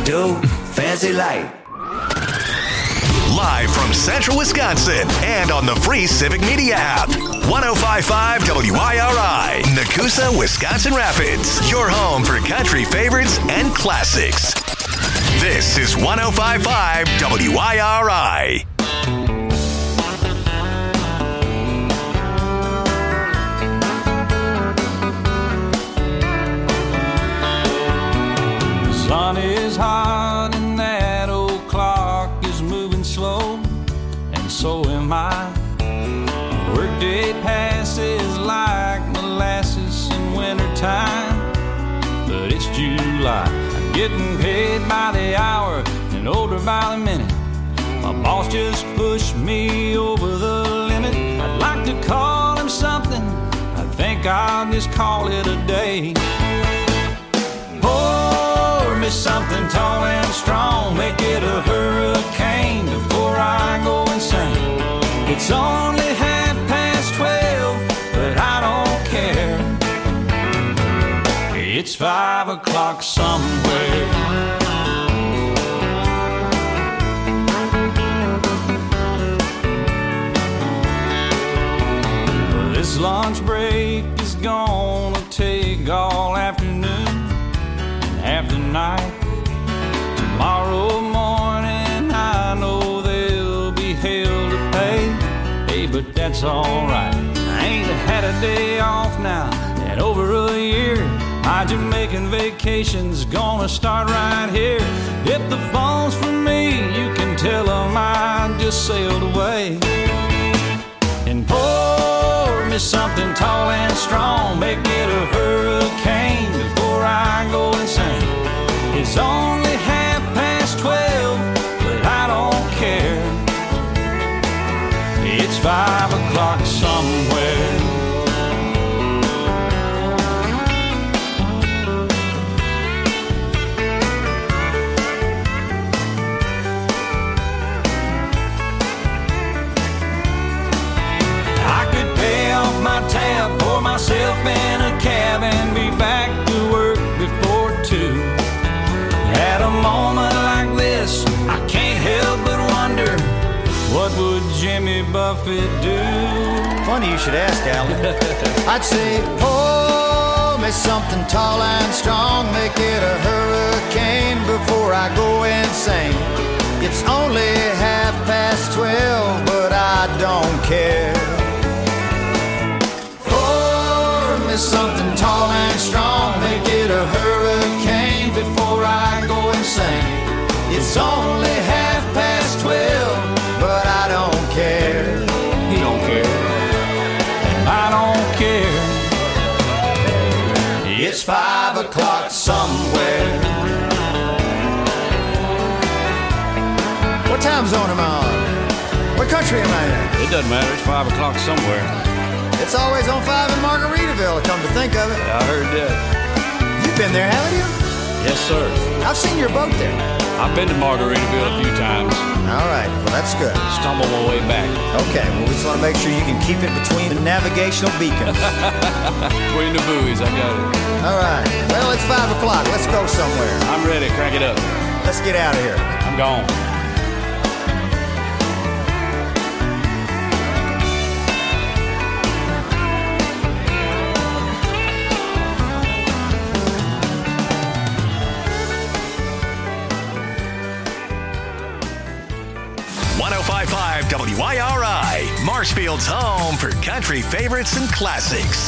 do, fancy like. Live from Central Wisconsin and on the free Civic Media app. 105.5 WIRI, Nakusa, Wisconsin Rapids. Your home for country favorites and classics. This is 105.5 WIRI. The sun is hot and that old clock is moving slow, and so am I. Workday passes like molasses in wintertime, but it's July. I'm getting paid by the hour and older by the minute. My boss just pushed me over the limit. I'd like to call him something, I think I'll just call it a day. Pour me something tall and strong, make it a hurricane before I go insane. It's only 12, but I don't care. It's 5 o'clock somewhere. This lunch break is gonna take all afternoon and half the night. Tomorrow morning I know there'll be hell to pay. Hey, but that's alright. I ain't had a day off now in over a year. My Jamaican vacation's gonna start right here. If the phone's for me, you can tell them I just sailed away. And pour me something tall and strong, make it a hurricane before I go insane. It's only 12:30, but I don't care. It's 5 o'clock somewhere. I could pay off my tab, pour myself in a cab, and be back to work before 2. At a moment like this, I can't help but wonder, what would Jimmy Buffett do? Funny you should ask, Alan. I'd say, pour me something tall and strong, make it a hurricane before I go insane. It's only 12:30, but I don't care. Pour me something tall and strong, make it a hurricane before I go insane. It's only 12:30, but I don't care. He don't care, and I don't care. It's 5 o'clock somewhere. What time zone am I on? What country am I in? It doesn't matter, it's 5 o'clock somewhere. It's always on 5 in Margaritaville, come to think of it. Yeah, I heard that. You've been there, haven't you? Yes, sir. I've seen your boat there. I've been to Margaritaville a few times. All right, well, that's good. Stumbled my way back. Okay, well, we just want to make sure you can keep it between the navigational beacons. Between the buoys, I got it. All right, well, it's 5 o'clock. Let's go somewhere. I'm ready, crank it up. Let's get out of here. I'm gone. WIRI, Marshfield's home for country favorites and classics.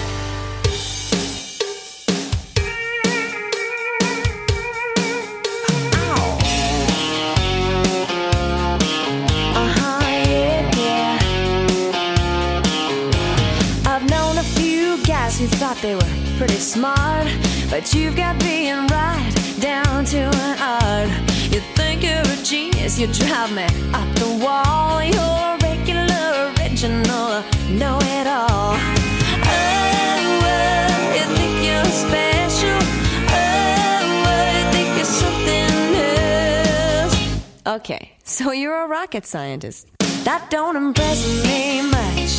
I've known a few guys who thought they were pretty smart, but you've got being right down to an art. You think you're a genius, you drive me up the wall. You're a regular, original, know-it-all. Oh, you think you're special. Oh, you think you're something else. Okay, so you're a rocket scientist. That don't impress me much.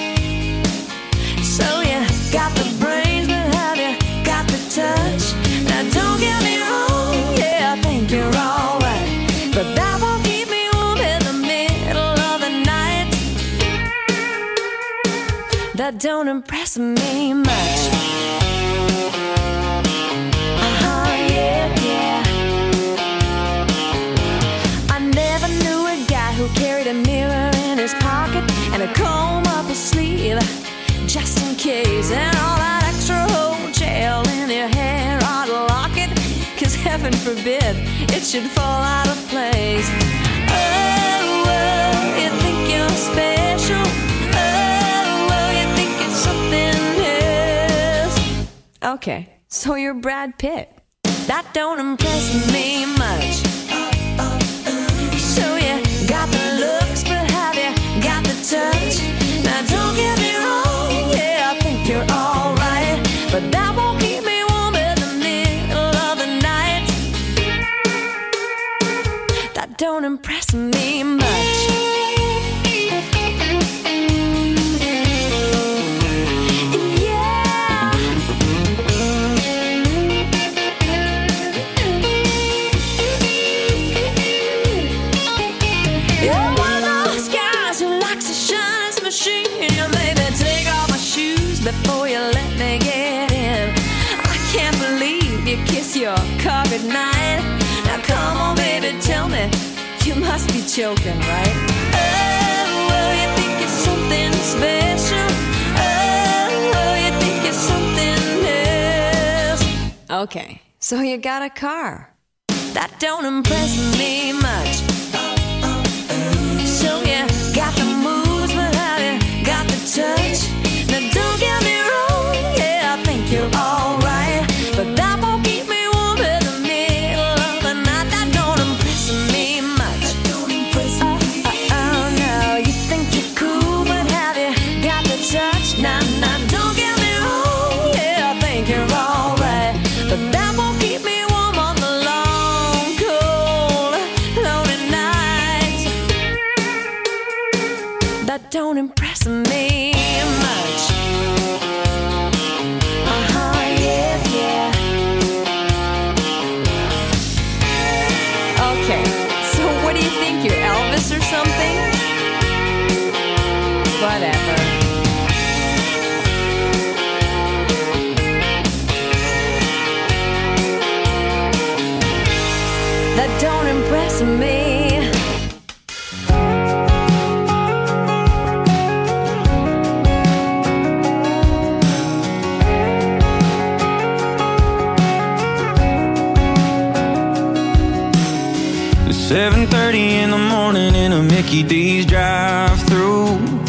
So you got the brains, but have you got the touch? Now don't get me wrong, yeah, I think you're alright, but that won't keep me warm in the middle of the night. That don't impress me much. Carried a mirror in his pocket and a comb up his sleeve, just in case. And all that extra whole gel in your hair, I'd lock it, 'cause heaven forbid it should fall out of place. Oh, oh, you think you're special. Oh, oh, you think it's something else. Okay, so you're Brad Pitt. That don't impress me much. So you got the looks, but have you got the touch? Now don't get me wrong, yeah, I think you're alright, but that won't keep me warm in the middle of the night. That don't impress me much. Before you let me get in, I can't believe you kiss your car goodnight. Now come on, baby, tell me, you must be joking, right? Oh, oh, you think it's something special. Oh, oh, you think it's something else. Okay, so you got a car. That don't impress me much. So you got the moves, but have you got the touch? Now don't get me wrong, yeah, I think you're alright, but that won't keep me warm in the middle of the night. That don't impress me much. Oh, no, you think you're cool, but have you got the touch? Nah, don't get me wrong, yeah, I think you're alright, but that won't keep me warm on the long, cold, lonely nights. That don't impress me much. Okay, so what do you think, you're Elvis or something? Whatever. That don't impress me. It's 7:30 in the morning in a Mickey D's drive-thru.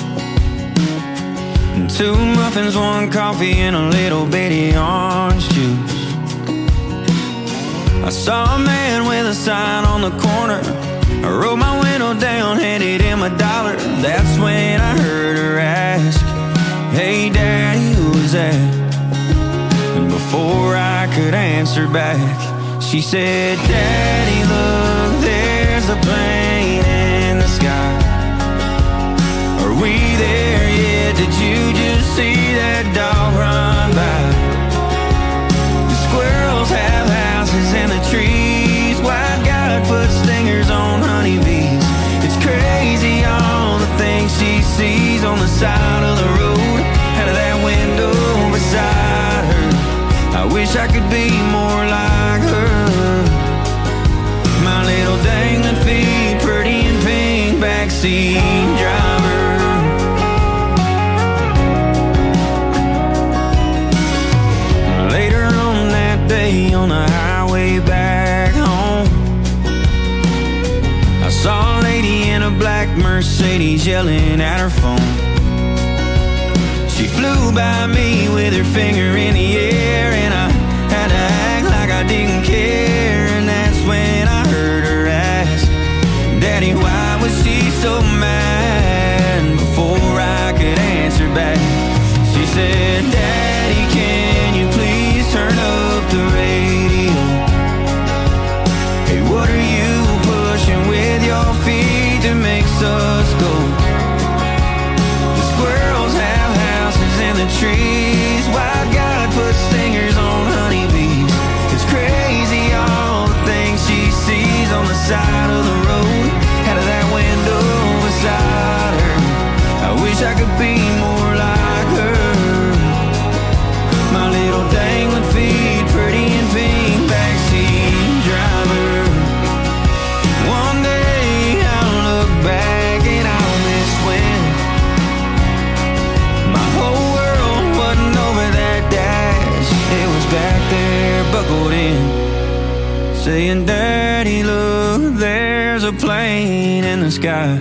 2 muffins, 1 coffee, and a little bitty orange juice. I saw a man with a sign on the corner. I rolled my window down, handed him $1. That's when I heard her ask, "Hey Daddy, who's that?" And before I could answer back, she said, "Daddy, look, there's a plane in the sky. Are we there yet? Did you just see that dog run by? The squirrels have houses in the trees. White God put stingers on honeybees. It's crazy all the things she sees on the side of the road, out of that window beside her. I wish I could be more like her. My little dangling feet, pretty and pink, backseat driver." Later on that day on the highway back home, I saw a lady in a black Mercedes yelling at her phone. She flew by me with her finger in the air, and I had to act like I didn't care. And that's when I heard her ask, "Daddy, why was she so mad?" Before I could answer back, she said, "Daddy, can you please turn up the radio? Hey, what are you pushing with your feet that makes us go? The squirrels have houses in the trees. Why God put stingers on honeybees? It's crazy all side of the road, out of that window beside her. I wish I could be more like her. My little dangling feet, pretty in pink, backseat driver. One day I'll look back and I'll miss when my whole world wasn't over that dash. It was back there, buckled in, saying, Daddy, look, there's a plane in the sky.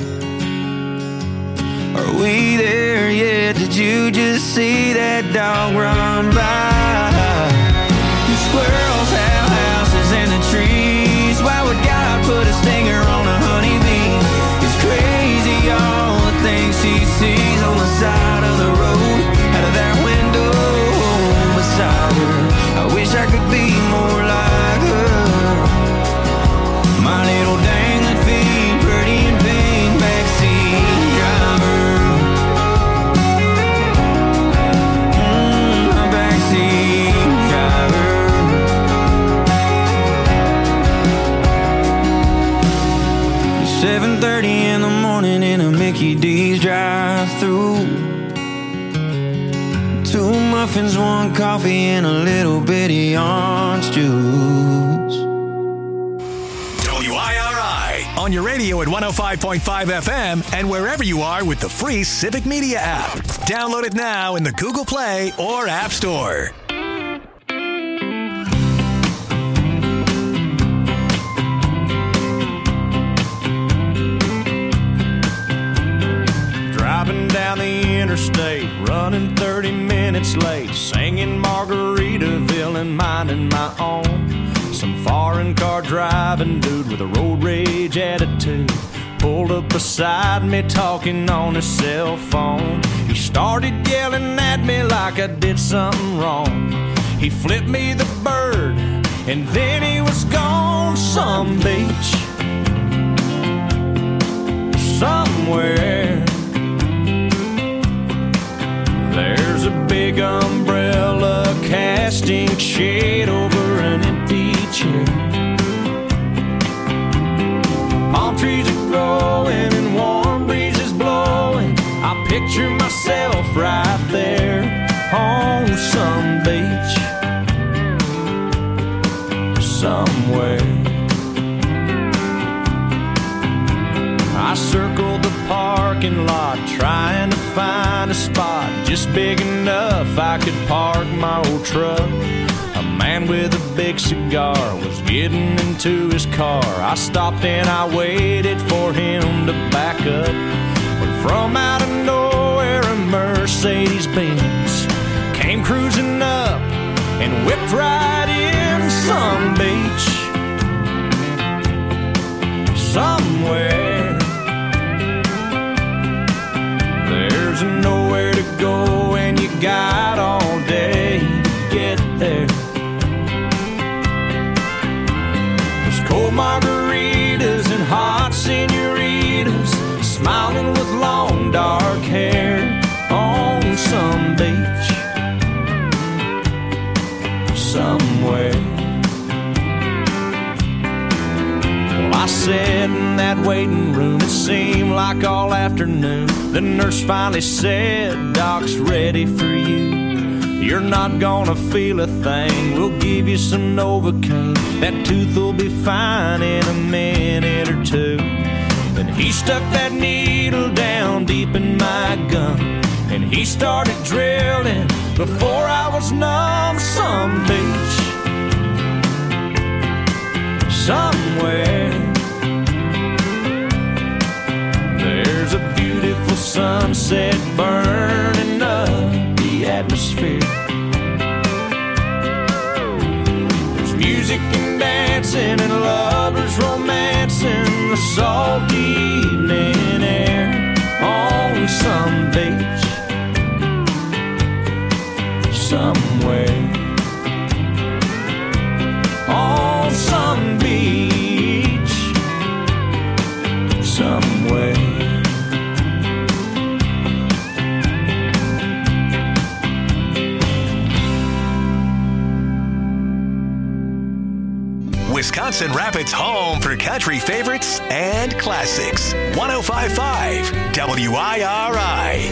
Are we there yet? Did you just see that dog run by? The squirrels have houses in the trees. Why would God put a stinger on a honeybee? It's crazy all the things she sees on the side of the road, out of that window beside her. I wish I could be more like her. My little dangling feet, pretty in pink, backseat driver. My backseat driver. 7:30 in the morning in a Mickey D's drive-thru. 2 muffins, 1 coffee, and a little bitty orange juice. WIRI on your radio at 105.5 FM and wherever you are with the free Civic Media app. Download it now in the Google Play or App Store. Driving down the interstate, running 30 minutes late, singing Margaritaville and minding my own. Some foreign car driving dude with a road rage attitude pulled up beside me talking on his cell phone. He started yelling at me like I did something wrong. He flipped me the bird and then he was gone. Some beach somewhere, there's a big umbrella casting shade over an empty chair. Palm trees are growing and warm breezes blowing. I picture myself right there on some beach somewhere. I circled the parking lot trying to find a spot just big enough I could park my old truck. A man with a big cigar was getting into his car. I stopped and I waited for him to back up. When from out of nowhere a Mercedes-Benz came cruising up and whipped right in. Some beach somewhere, there's nowhere to go and you got all day to get there. There's cold margaritas and hot senoritas smiling with long dark hair on some beach somewhere. I sat in that waiting room, it seemed like all afternoon. The nurse finally said, Doc's ready for you. You're not gonna feel a thing, we'll give you some Novocaine. That tooth will be fine in a minute or two. Then he stuck that needle down deep in my gum, and he started drilling before I was numb. Some beach somewhere, there's a beautiful sunset burning up the atmosphere. There's music and dancing and lovers romancing the salty evening air on some beach somewhere. On some beach somewhere. Wisconsin Rapids' home for country favorites and classics. 105.5 WIRI.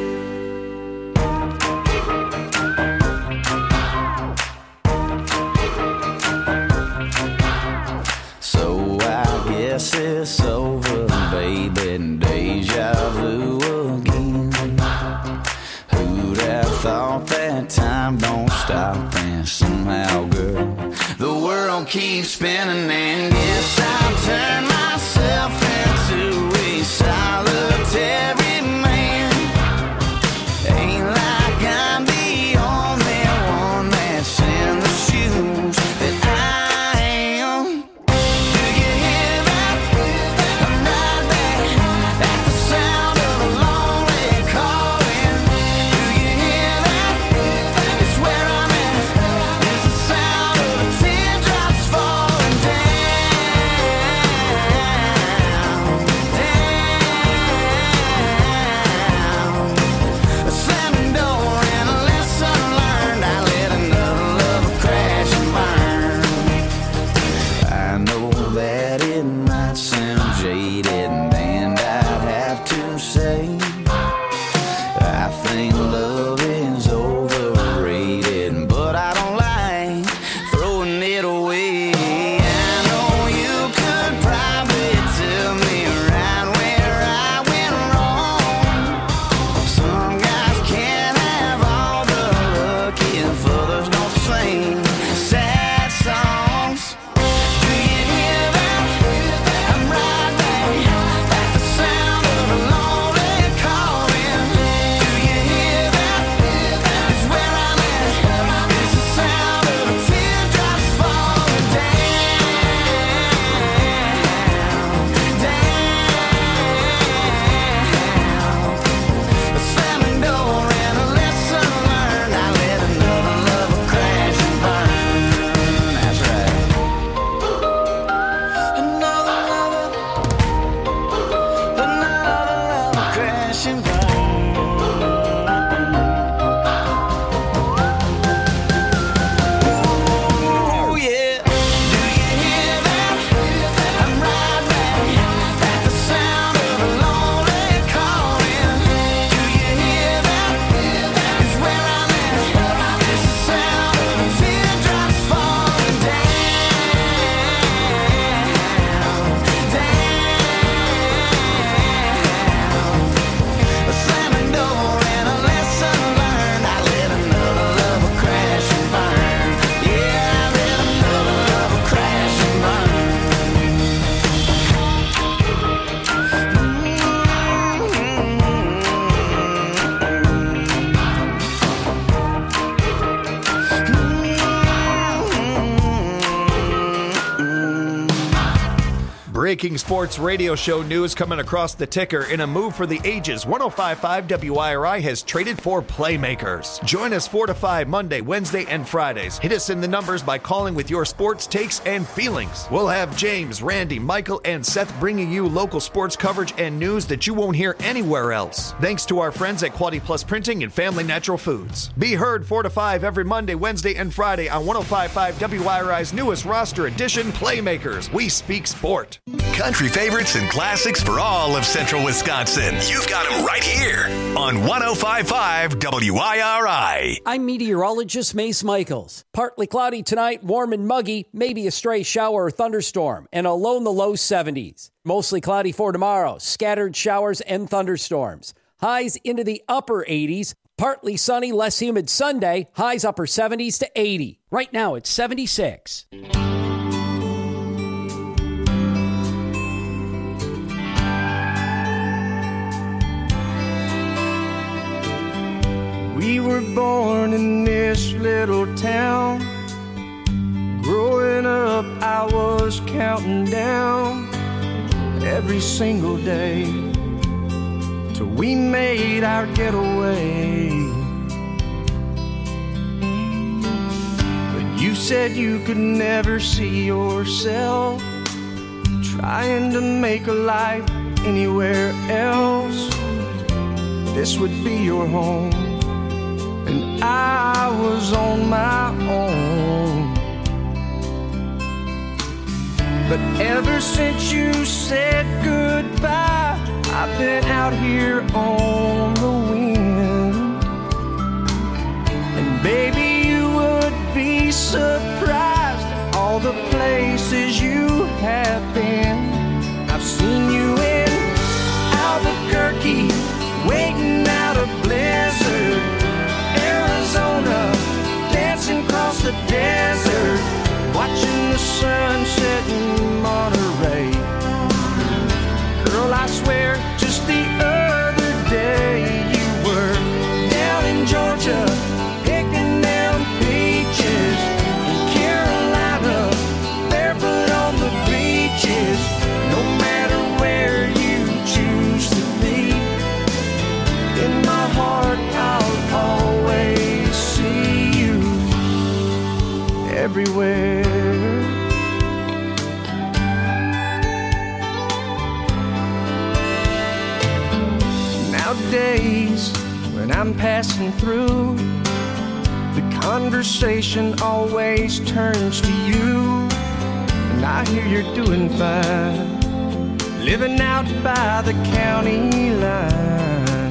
So I guess it's over, baby, deja vu again. Who'd have thought that time don't stop, and somehow, girl, the world keeps spinning, and guess I've turned myself into a solitary man. Ain't like I'm the only one that's in the shoes that I am. Do you hear that? I'm right back at the sound of a lonely calling. Do you hear that? It's where I'm at. It's the sound of the teardrops falling down. A slamming door and a lesson learned. I let another love crash and burn. I know that it might sound jaded, and I'd have to say I think love is overrated, but I don't like throwing it away. I know you could probably tell me right where I went wrong. Some guys can't have all the luck if others don't sing sad songs. Do you hear that? I'm right back at the sound of a lonely calling. Do you hear that? It's where I'm at. It's the sound of the teardrops falling down. A slamming door and a lesson learned. I let another lover crash and burn. That's right. Another lover crash and burn. Ooh, yeah. Do you hear that? I'm right back at the sound of a lonely calling. Do you hear that? It's where I'm at. It's the sound of the teardrops falling down. A slamming door and a lesson learned. I let another lover crash and burn. Yeah, I let another lover crash and burn. Breaking sports radio show news coming across the ticker. In a move for the ages, 105.5 WIRI has traded for playmakers. Join us 4 to 5 Monday, Wednesday, and Fridays. Hit us in the numbers by calling with your sports takes and feelings. We'll have James, Randy, Michael, and Seth bringing you local sports coverage and news that you won't hear anywhere else. Thanks to our friends at Quality Plus Printing and Family Natural Foods. Be heard 4 to 5 every Monday, Wednesday, and Friday on 105.5 WIRI's newest roster edition, Playmakers. We speak sport. Country favorites and classics for all of Central Wisconsin. You've got them right here on 105.5 WIRI. I'm meteorologist Mace Michaels. Partly cloudy tonight, warm and muggy, maybe a stray shower or thunderstorm, and a low in the low 70s. Mostly cloudy for tomorrow, scattered showers and thunderstorms. Highs into the upper 80s, partly sunny, less humid Sunday, highs upper 70s to 80. Right now it's 76. We were born in this little town. Growing up, I was counting down every single day till we made our getaway. But you said you could never see yourself trying to make a life anywhere else. This would be your home, and I was on my own. But ever since you said goodbye, I've been out here on the wind. And baby, you would be surprised at all the places you have been. I've seen you in Albuquerque, waiting out a blizzard, Arizona, dancing across the desert, watching the sunset in Monterey. Girl, I swear, just the other day you were down in Georgia, picking down peaches, in Carolina, barefoot on the beaches. No matter where you choose to be, in my heart I'll always see you everywhere. Nowadays, when I'm passing through, the conversation always turns to you. And I hear you're doing fine, living out by the county line.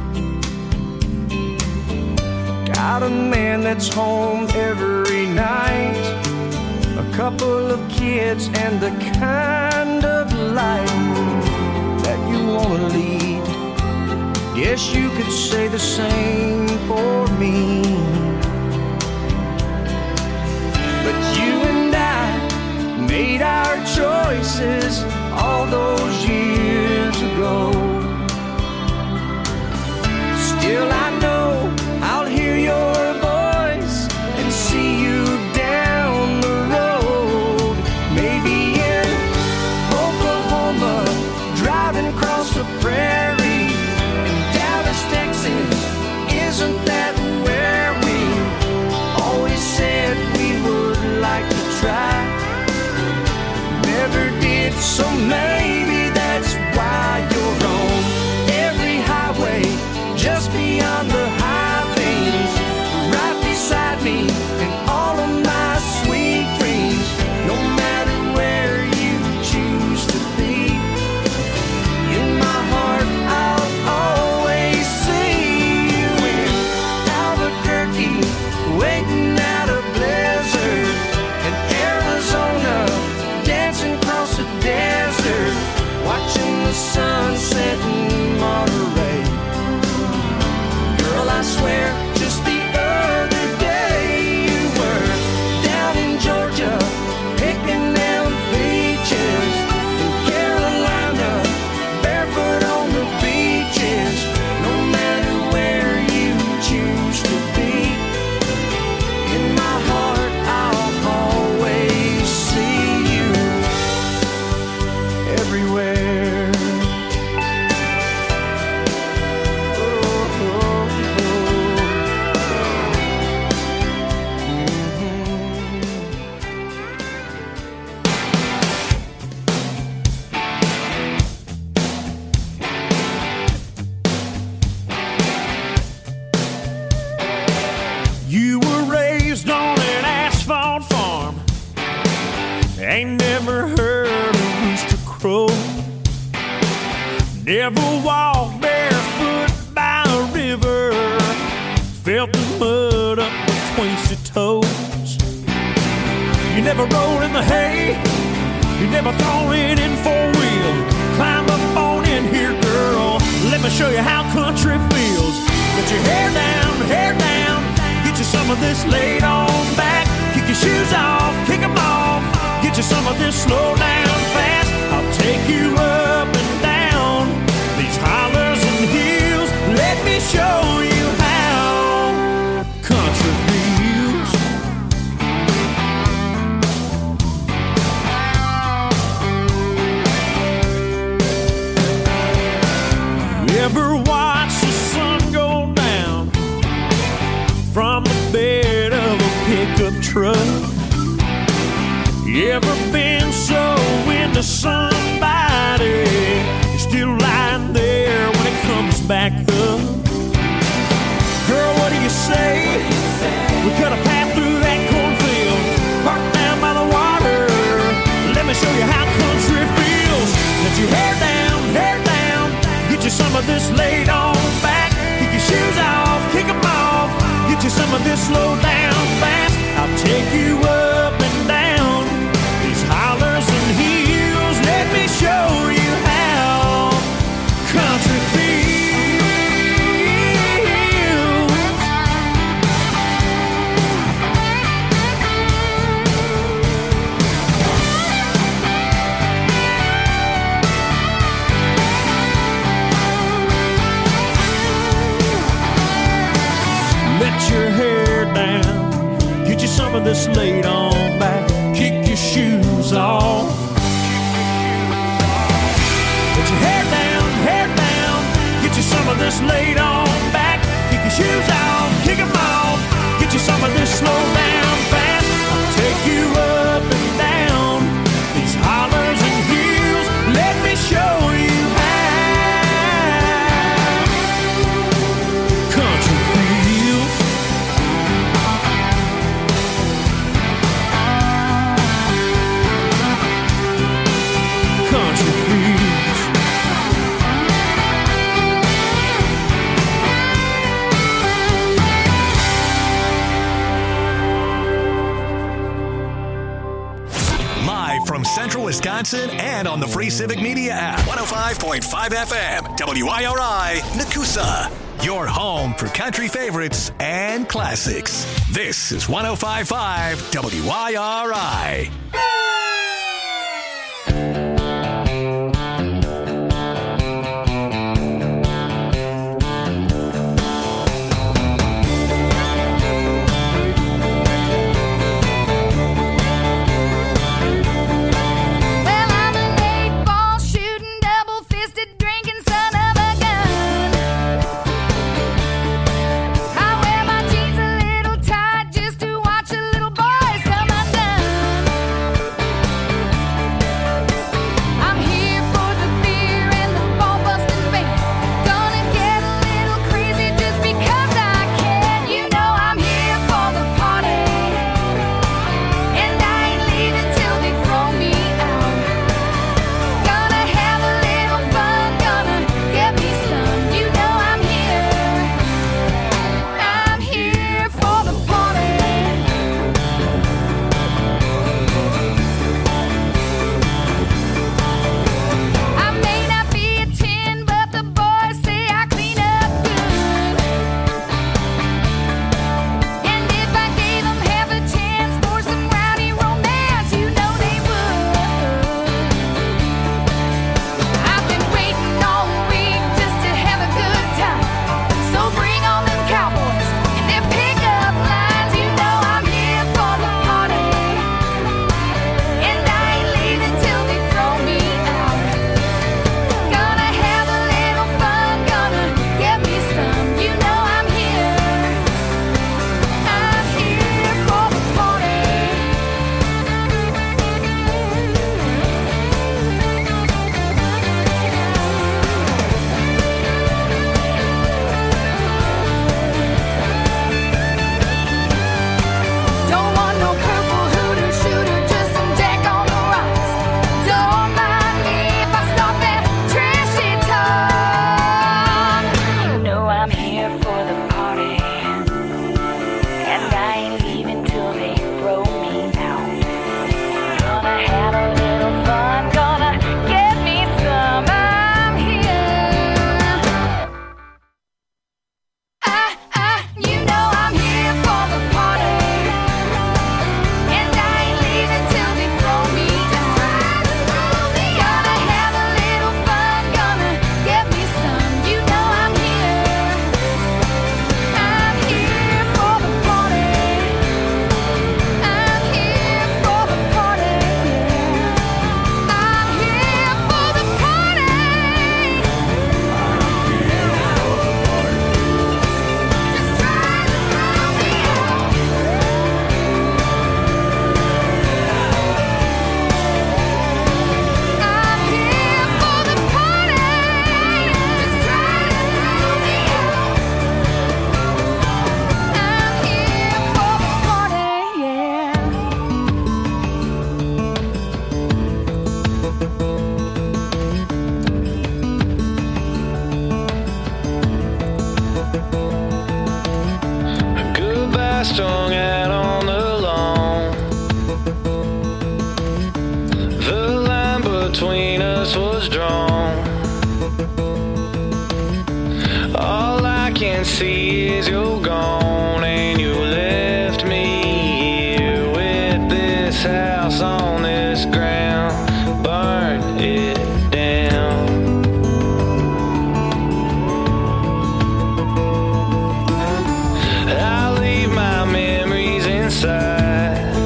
Got a man that's home every night, a couple of kids, and the kind of life that you want to lead. Guess you could say the same for me. But you and I made our choices all those years ago. Still I know I'll hear your voice and see you down the road. Maybe in Oklahoma, driving across the prairie. In Dallas, Texas, isn't that where we always said we would like to try? Never did, so maybe that's why you're on every highway, just beyond the high things, right beside me in all of my sweet dreams. No matter where you choose to be, in my heart I'll always see you in Albuquerque, waiting out a blizzard, in Arizona, dancing across the desert, watching the sunset in Monterey. Girl, I swear, just the other day you were down in Georgia, picking down peaches, in Carolina, barefoot on the beaches. No matter where you choose to be, in my heart I'll always see you everywhere. You were raised on an asphalt farm, ain't never heard a rooster crow, never walked barefoot by a river, felt the mud up between your toes. You never rode in the hay, you never thrown it in four-wheel. Climb up on in here, girl, let me show you how country feels. Put your hair down, get you some of this laid on back. Kick your shoes off, kick them off, get you some of this slow down fast. I'll take you up and down these hollers and hills. Let me show you how country feels. You ever watch the sun go down from the bed of a pickup truck? You ever been so into somebody you're still lying there when it comes back up? Girl, what do you say? We cut a path through that cornfield, parked down by the water. Let me show you this laid on back. Kick your shoes off. Put your hair down, get you some of this laid on back. Kick your shoes off, kick them off, get you some of this slow down fast. I'll take you up and down these hollers and hills. Let me show you how country feels. Country feels. Live from Central Wisconsin and on the Free Civic Media app. 105.5 FM, WIRI, Nakusa. Your home for country favorites and classics. This is 105.5 WIRI. Well, I'm an 8-ball shooting, double-fisted drinking son of a gun. I wear my jeans a little tight just to watch the little boys come undone. I'm here for the beer and the ball-busting band. Gonna get a little crazy just because I can. You know I'm here for the party, and I ain't leaving till they throw me out. Gonna have a little fun, gonna get me some. You know I'm here for the party. I may not be a 10, but the boys say I clean up good. And if I gave them half a chance for some rowdy romance, you know they would. I've been waiting all week just to have a good time. So bring on them cowboys and their pickup lines. You know I'm here for the party, and I ain't leaving till they throw me out. Gonna have a little fun, gonna get me some. You know I'm here for the party. Don't want no purple hooter shooter, just some Jack on the rocks. Don't mind me if I start that trashy talk. You know I'm here for the party, and I ain't leaving till they throw me out. Gonna have a little fun, gonna get me some. I'm here. You know I'm here for the party, and I ain't leaving till they throw me out. Gonna have a little fun, gonna get me some. You know I'm here for the party. I'm here for the party. I'm here for the party. Just try to throw me out. I'm here for the party. Just try to throw me out. I'm here for the party, yeah. Goodbye strung out on the lawn. The line between us was drawn. All I can see is you're gone, and you left me here with this house on this ground. Burn it down. I'll leave my memories inside.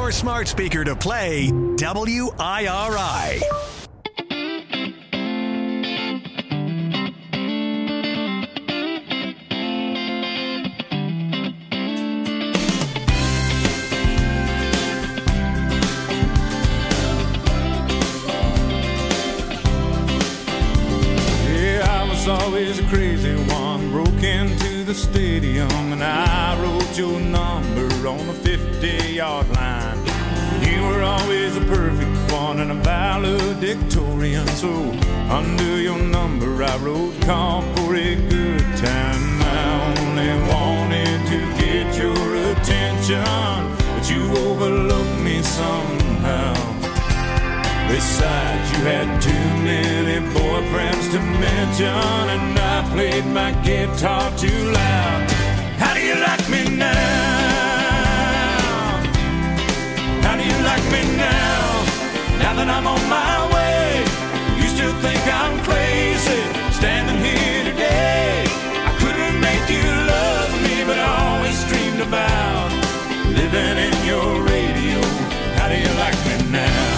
your smart speaker to play WIRI. Always a crazy one, broke into the stadium and I wrote your number on the 50-yard line. You were always a perfect one and a valedictorian, so under your number I wrote call for a good time. I only wanted to get your attention, but you overlooked me somehow. Besides, you had too many boyfriends to mention, and I played my guitar too loud. How do you like me now? How do you like me now? Now that I'm on my way, you still think I'm crazy, standing here today. I couldn't make you love me, but I always dreamed about living in your radio. How do you like me now?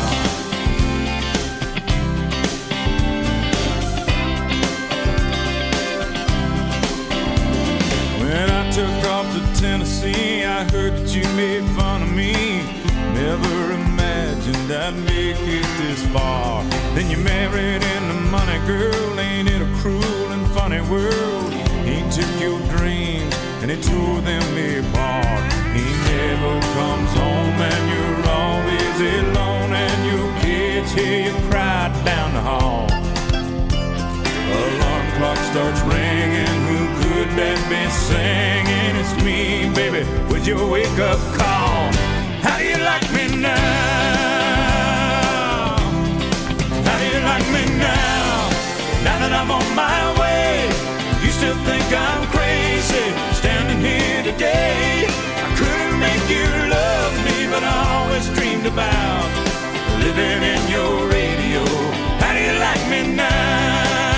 When I took off to Tennessee, I heard that you made fun of me. Never imagined I'd make it this far. Then you married into money, girl. Ain't it a cruel and funny world? He took your dreams and he tore them apart. He never comes home and you're always alone, and your kids hear you cry down the hall. Alarm clock starts ringing, who could that be singing? It's me, baby, with your wake-up call. How do you like me now? How do you like me now? Now that I'm on my way, you still think I'm crazy, standing here today. I couldn't make you love me, but I always dreamed about living in your radio. How do you like me now?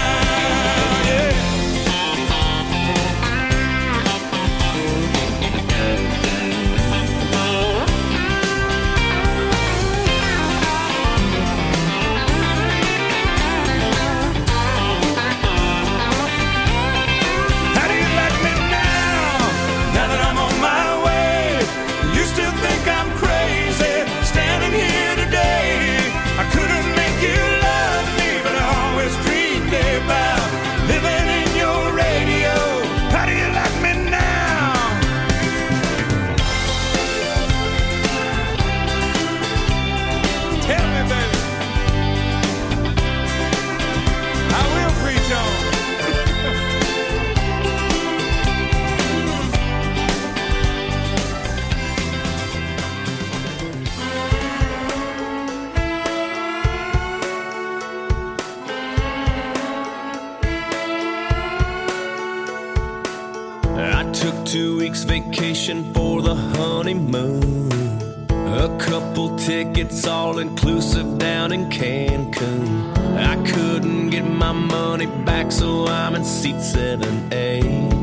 Vacation for the honeymoon, a couple tickets all inclusive down in Cancun. I couldn't get my money back, so I'm in seat 7A.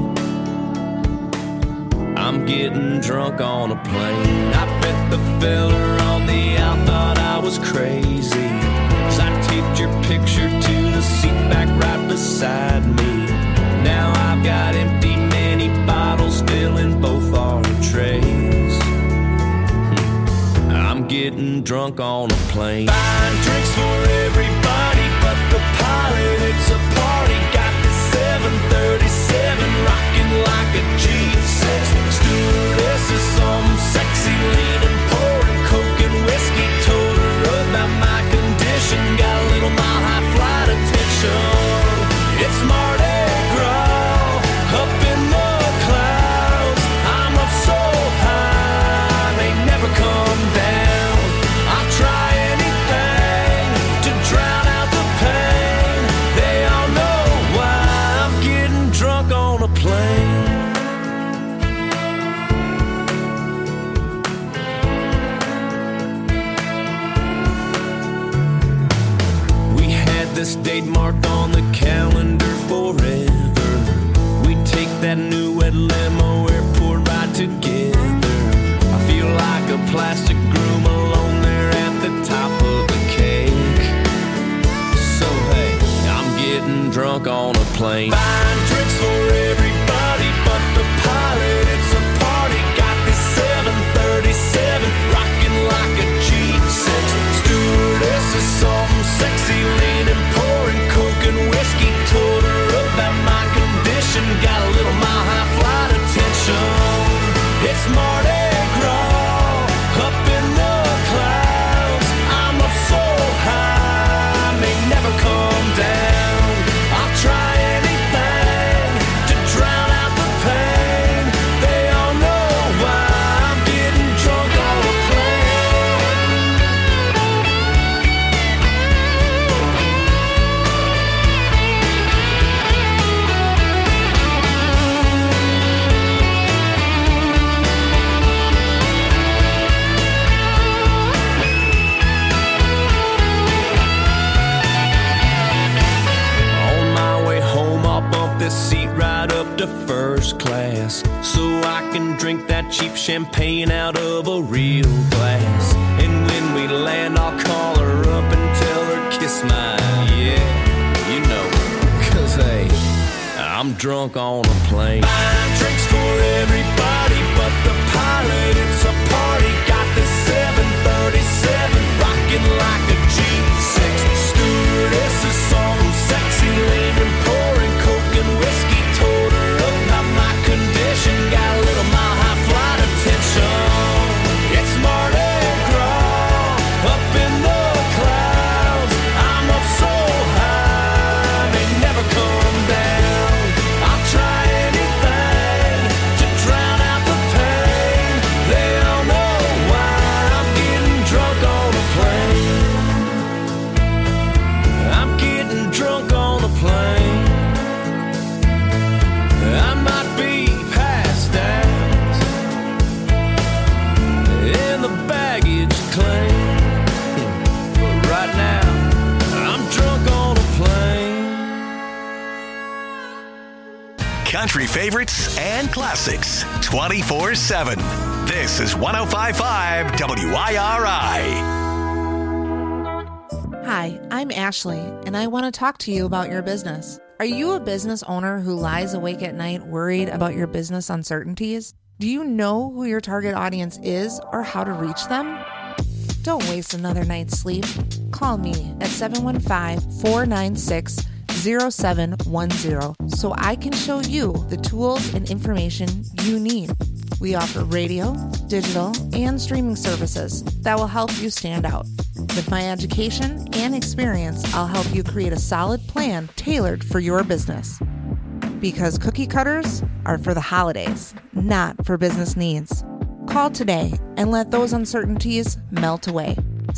I'm getting drunk on a plane. I bet the fella on the out thought I was crazy, 'cause I taped your picture to the seat back right beside me. Now I've got empty mini bottles filling both our trays. I'm getting drunk on a plane. Buying drinks for everybody but the pilot. It's a party. Got the 737 rocking like a G6. Stewardess is some sexy leaning, pouring coke and whiskey. Told her about my condition. Got a little mile high flight attention. It's Mardi Gras up in the clouds. I'm up so high, they never come down. I'll try anything to drown out the pain. They all know why I'm getting drunk on a plane. We had this date marked on the calendar forever. We take that new red limo, airport ride together. I feel like a plastic groom plane. Buying drinks for everybody but the pilot. It's a party. Got this 737 rocking like a G6. Stewardess is something sexy, leaning, pouring coke and whiskey. Told her about my condition. Got a little mile high flight attention. It's Mardi Gras up in the clouds. I'm up so high, may never come down. I'll try anything to drown out the pain. They all know why I'm getting drunk on a this seat right up to first class, so I can drink that cheap champagne out of a real glass. And when we land, I'll call her up and tell her kiss mine. Yeah, you know, 'cause hey, I'm drunk on a plane. Buying drinks for everybody but the pilot. It's a party. Got this 737 rocking like a G6. Stewardess is something sexy, leaning, pouring coke and whiskey. Told her about my condition. Got a little mile high flight attention. It's Mardi Gras up in the clouds. I'm up so high, may never come down. I'll try anything to drown out the pain. They all know why I'm getting drunk on a plane. I'm getting drunk on a plane. I might be passed out in the baggage claim, but right now I'm drunk on a plane. Country favorites and classics 24/7. This is 105.5 WIRI. Hi, I'm Ashley, and I want to talk to you about your business. Are you a business owner who lies awake at night worried about your business uncertainties? Do you know who your target audience is or how to reach them? Don't waste another night's sleep. Call me at 715-496-0710 so I can show you the tools and information you need. We offer radio, digital, and streaming services that will help you stand out. With my education and experience, I'll help you create a solid plan tailored for your business. Because cookie cutters are for the holidays, not for business needs. Call today and let those uncertainties melt away.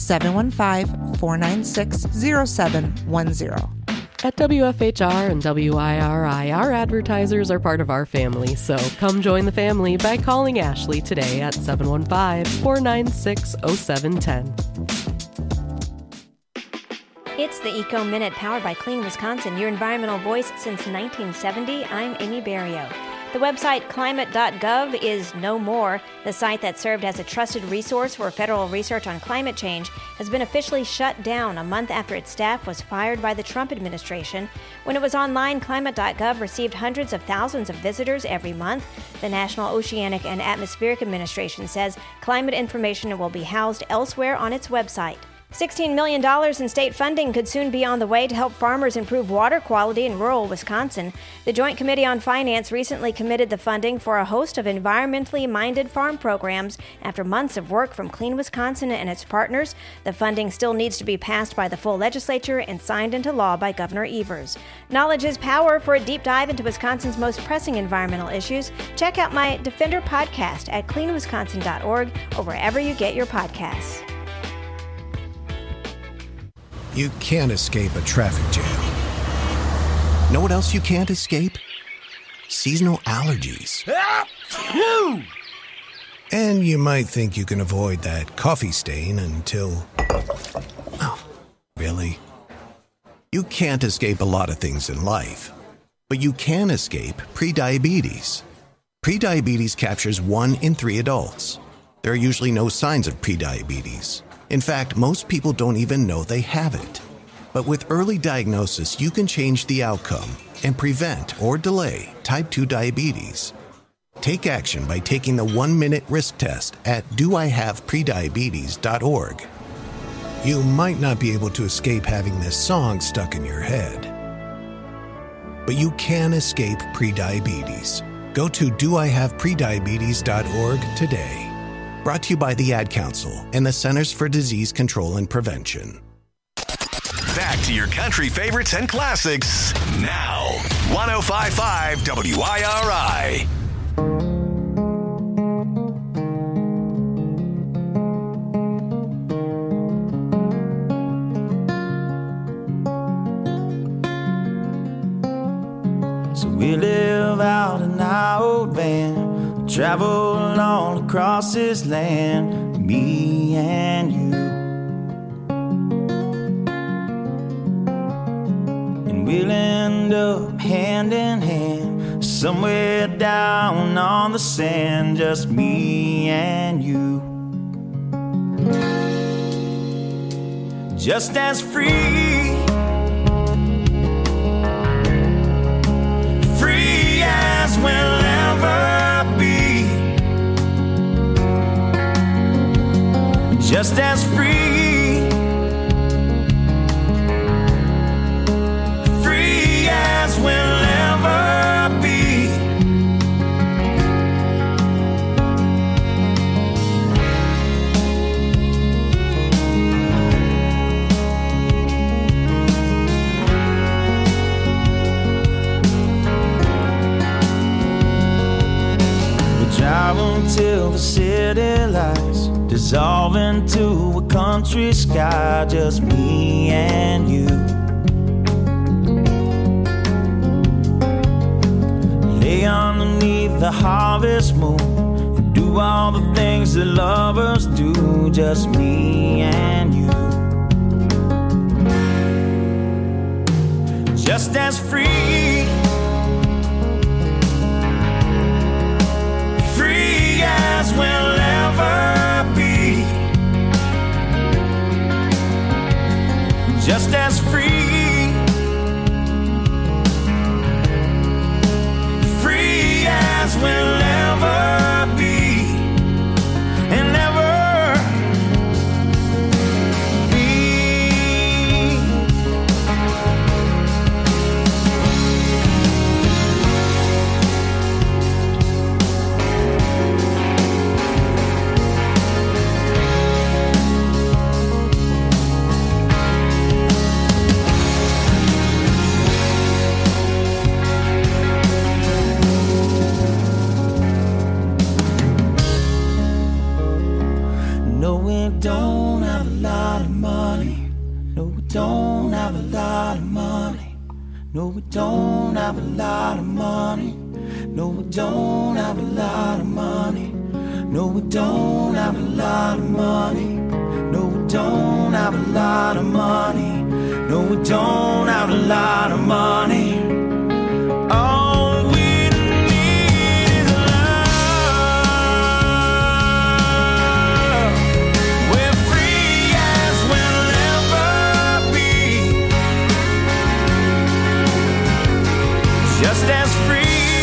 715-496-0710. At WFHR and WIRI, our advertisers are part of our family, so come join the family by calling Ashley today at 715-496-0710. It's the Eco Minute powered by Clean Wisconsin, your environmental voice since 1970. I'm Amy Barrio. The website climate.gov is no more. The site that served as a trusted resource for federal research on climate change has been officially shut down a month after its staff was fired by the Trump administration. When it was online, climate.gov received hundreds of thousands of visitors every month. The National Oceanic and Atmospheric Administration says climate information will be housed elsewhere on its website. $16 million in state funding could soon be on the way to help farmers improve water quality in rural Wisconsin. The Joint Committee on Finance recently committed the funding for a host of environmentally minded farm programs after months of work from Clean Wisconsin and its partners. The funding still needs to be passed by the full legislature and signed into law by Governor Evers. Knowledge is power. For a deep dive into Wisconsin's most pressing environmental issues, check out my Defender podcast at cleanwisconsin.org or wherever you get your podcasts. You can't escape a traffic jam. Know what else you can't escape? Seasonal allergies. And you might think you can avoid that coffee stain until... Oh, really? You can't escape a lot of things in life, but you can escape prediabetes. Prediabetes captures 1 in 3 adults. There are usually no signs of prediabetes. In fact, most people don't even know they have it. But with early diagnosis, you can change the outcome and prevent or delay type 2 diabetes. Take action by taking the 1-minute risk test at doihaveprediabetes.org. You might not be able to escape having this song stuck in your head, but you can escape prediabetes. Go to doihaveprediabetes.org today. Brought to you by the Ad Council and the Centers for Disease Control and Prevention. Back to your country favorites and classics now. 105.5 WIRI. So we live out in our old van, travel all across this land, me and you. And we'll end up hand in hand, somewhere down on the sand, just me and you. Just as free, free as we'll ever be. Just as free, free as we'll ever be. Drive until the city lights dissolve into a country sky, just me and you. Lay underneath the harvest moon and do all the things that lovers do, just me and you. Just as free, free as we'll ever be. Just as free, free as we'll ever be. And ever be. Don't have a lot of money. No, we don't have a lot of money. No, we don't have a lot of money. No, we don't have a lot of money. No, we don't have a lot of money. No, we don't have a lot of money. No, we don't have a lot of money. All we need is love. We're free as we'll ever be. Just as free.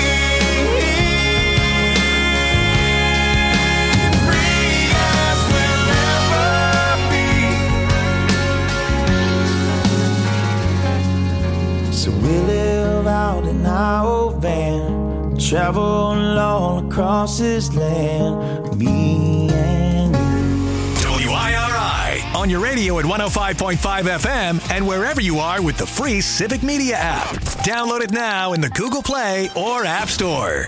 Our old van, travel all across this land, me and you. WIRI on your radio at 105.5 FM and wherever you are with the free Civic Media app. Download it now in the Google Play or App Store.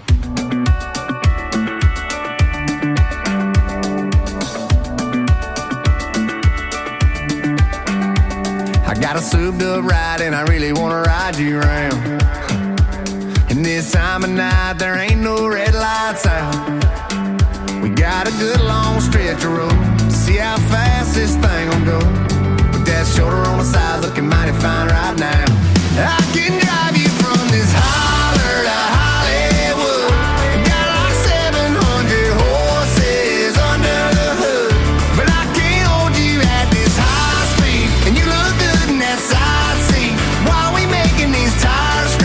I got a souped up ride and I really wanna ride you around. And this time of night there ain't no red lights out. We got a good long stretch of road to see how fast this thing will go. With that shoulder on the side looking mighty fine right now. I can drive you from this holler to Hollywood. Got like 700 horses under the hood. But I can't hold you at this high speed. And you look good in that side seat while we making these tires scream.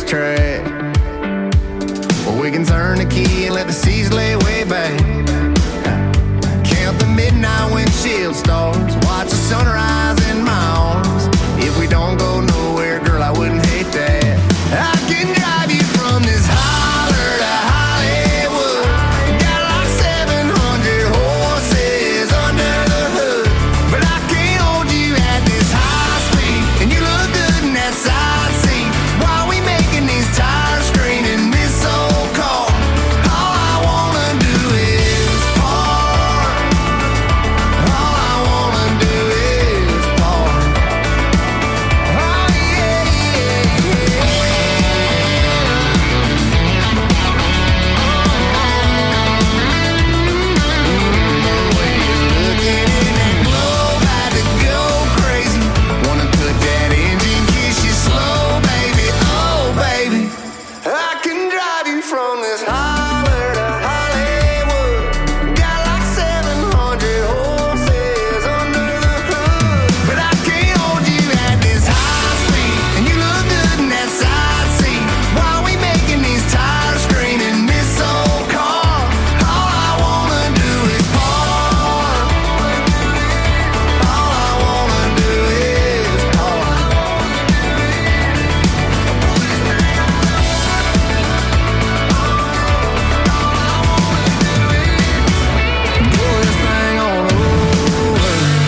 racetrack, or we can turn the key and let the seas lay way back. Count the midnight windshield stars, watch the sunrise in my arms. If we don't go nowhere, girl, I wouldn't hate that. I can drive you from this holler to Hollywood. Got like 700 horses under the hood, but I can't hold you at this high speed. And you look good in that side seat. Why we making these tires scream in this old car? All I wanna do is park. All I wanna do is park. Oh yeah, yeah, yeah. The way you're looking in that globe had to go crazy. Wanna put that engine, kiss you slow, baby. Oh, baby, I can drive you from this holler to Hollywood. Got like 700 horses under the hood, but I can't hold you at this high speed. And you look good in that side seat. Why we making these tires scream in this old car? All I wanna do is park. All I wanna do is park. Pull this thing on over.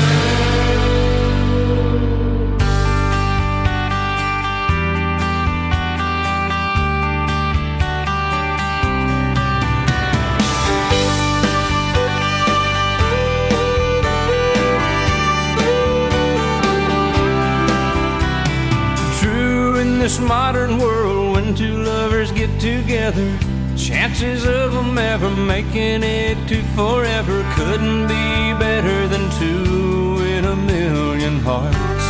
True, in this modern world, when two lovers get together, chances of them ever making it to forever couldn't be better than two in a million hearts.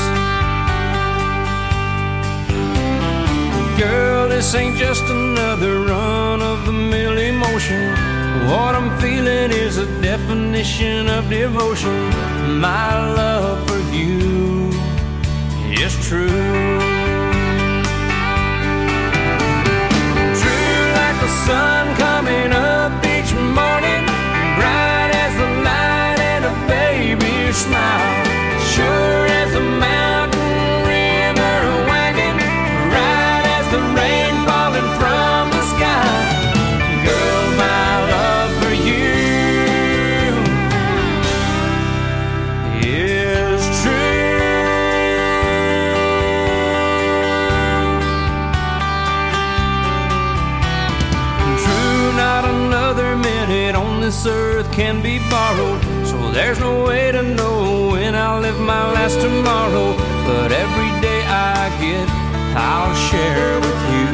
Girl, this ain't just another run-of-the-mill emotion. What I'm feeling is a definition of devotion. My love for you is true. True like the sun coming up each morning, bright as the light and a baby's smile, sure as a mountain river wagging, right as the rain falling from the sky. Girl, my love for you is true. True, not another minute on this earth can be borrowed, so there's no way to know when I'll live my last tomorrow. But every day I get, I'll share with you.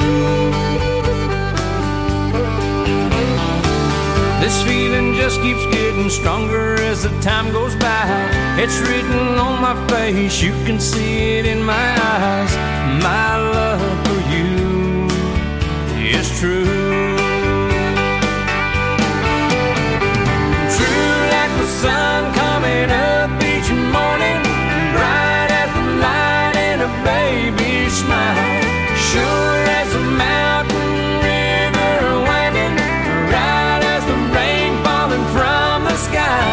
This feeling just keeps getting stronger as the time goes by. It's written on my face, you can see it in my eyes. My love for you is true. True like the sun coming up each morning, bright as the light and a baby's smile, sure as a mountain river wagging, right as the rain falling from the sky.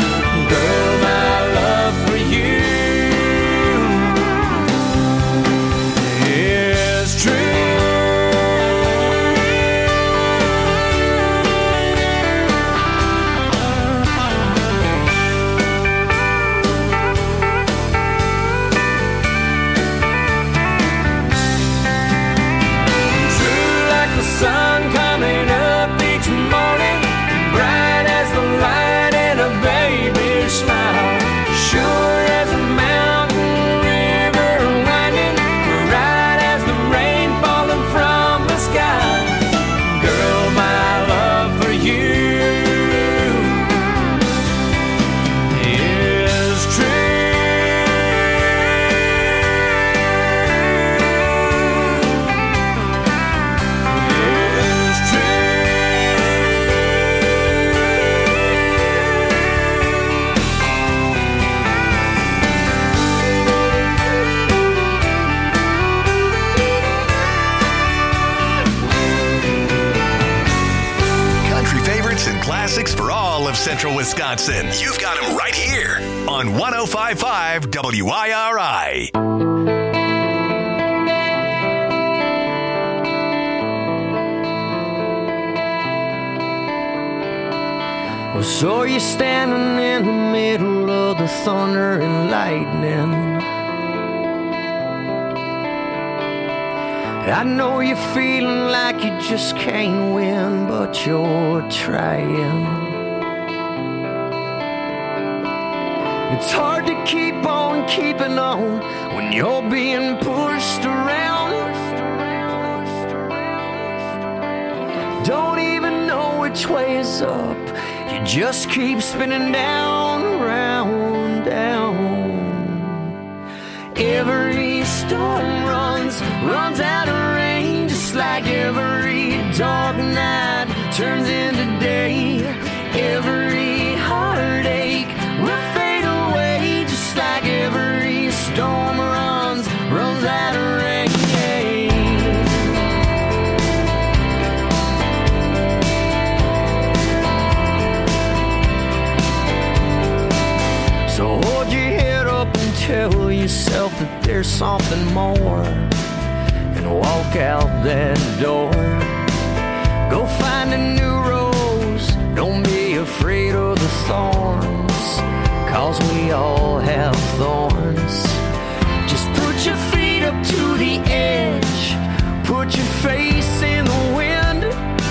Girl, my love for you Central Wisconsin. You've got them right here on 105.5 WIRI. Well, so you're standing in the middle of the thunder and lightning. I know you're feeling like you just can't win, but you're trying. It's hard to keep on keeping on when you're being pushed around. Don't even know which way is up. You just keep spinning down, round, down. Every storm runs out of rain, just like every dark night turns into day. Every heartache will fade away, just like every storm runs out of rain. So hold your head up and tell yourself that there's something more, and walk out that door. Go find a new rose, don't be afraid of the thorns, 'cause we all have thorns. Just put your feet up to the edge, put your face in the wind,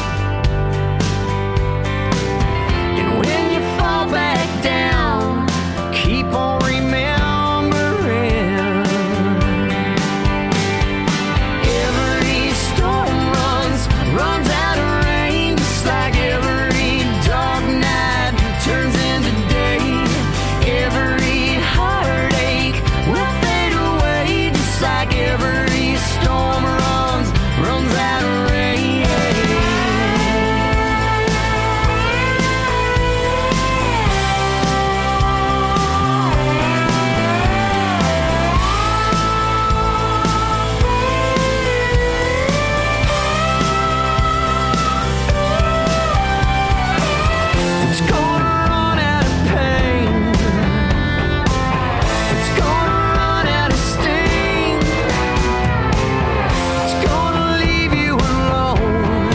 and when you fall back down, keep on remembering. Every storm runs out of rain, just like every dark night turns into day. Every heartache will fade away, just like every storm runs out of rain. It's gonna run out of pain. It's gonna run out of sting. It's gonna leave you alone.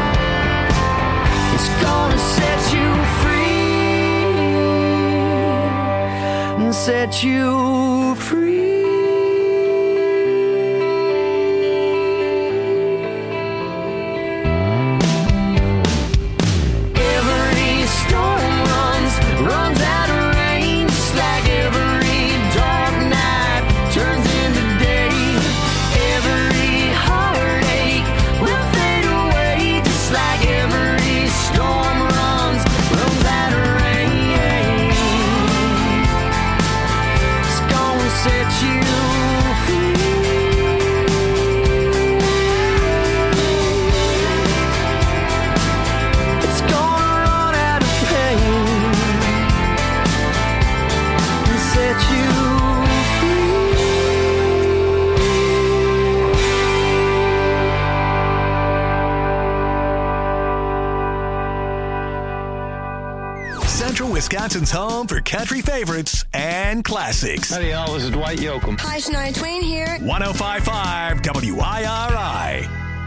It's gonna set you free and set you free. Every storm runs out of rain, just like every dark night turns into day. Every heartache will fade away, just like every storm runs out of rain. It's gonna set you free. It's gonna run out of pain and set you Central Wisconsin's home for country favorites and classics. Howdy, y'all. This is Dwight Yoakam. Hi, Shania Twain here. 105.5 WIRI.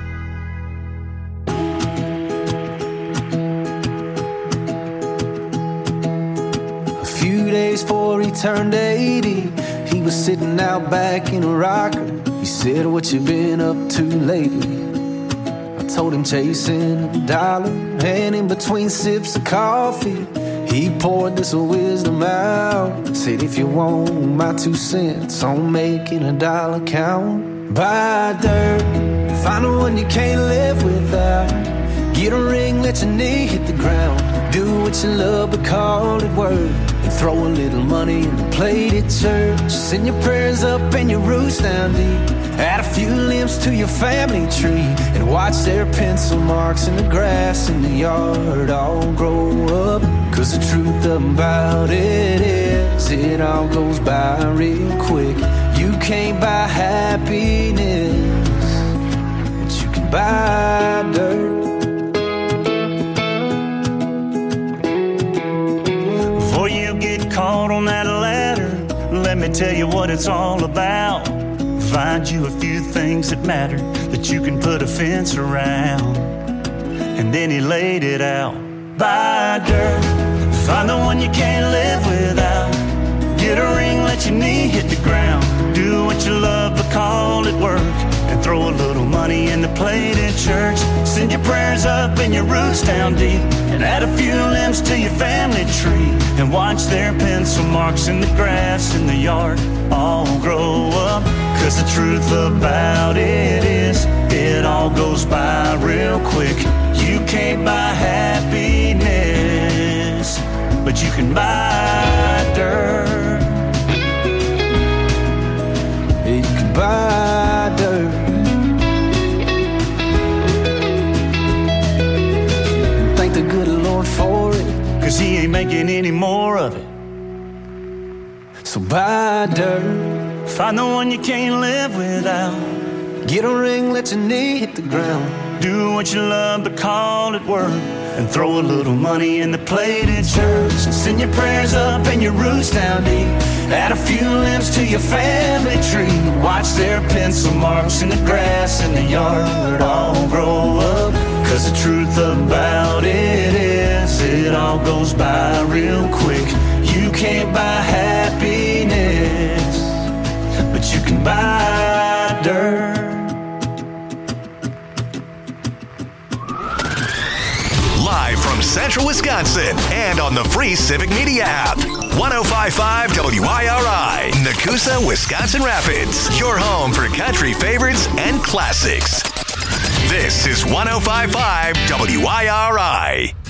A few days before he turned 80, he was sitting out back in a rocker. He said, "What you been up to lately?" I told him chasing a dollar, and in between sips of coffee, he poured this wisdom out. Said, "If you want my 2 cents on making a dollar count, buy dirt, find the one you can't live without. Get a ring, let your knee hit the ground. Do what you love, but call it work. And throw a little money in the plate at church. Send your prayers up and your roots down deep. Add a few limbs to your family tree, and watch their pencil marks in the grass in the yard all grow up. 'Cause the truth about it is, it all goes by real quick. You can't buy happiness, but you can buy dirt." tell you what it's all about. Find you a few things that matter that you can put a fence around. And then he laid it out. Buy dirt, find the one you can't live without. Get a ring, let your knee hit the ground. Do what you love but call it work. And throw a little money in the plate at church. Send your prayers up and your roots down deep. And add a few limbs to your family tree. And watch their pencil marks in the grass in the yard all grow up. Cause the truth about it is, it all goes by real quick. You can't buy happiness, but you can buy dirt. You can buy dirt. And thank the good Lord for it, cause he ain't making any more of it. So buy dirt. Find the one you can't live without. Get a ring, let your knee hit the ground. Do what you love but call it work. And throw a little money in the plate at church. Send your prayers up and your roots down deep. Add a few limbs to your family tree. Watch their pencil marks in the grass in the yard all grow up. Cause the truth about it is, it all goes by real quick. You can't buy happiness, but you can buy dirt. Live from Central Wisconsin and on the free Civic Media app. 105.5 WIRI, Nakusa, Wisconsin Rapids. Your home for country favorites and classics. This is 105.5 WIRI.